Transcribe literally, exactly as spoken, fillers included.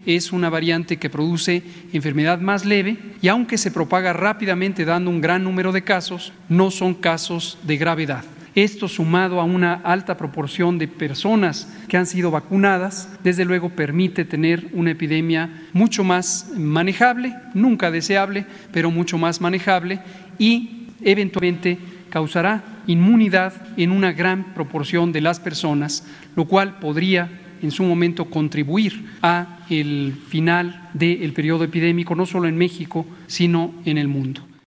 es una variante que produce enfermedad más leve y aunque se propaga rápidamente dando un gran número de casos, no son casos de gravedad. Esto, sumado a una alta proporción de personas que han sido vacunadas, desde luego permite tener una epidemia mucho más manejable, nunca deseable, pero mucho más manejable, y eventualmente causará inmunidad en una gran proporción de las personas, lo cual podría en su momento contribuir a el final del periodo epidémico, no solo en México, sino en el mundo.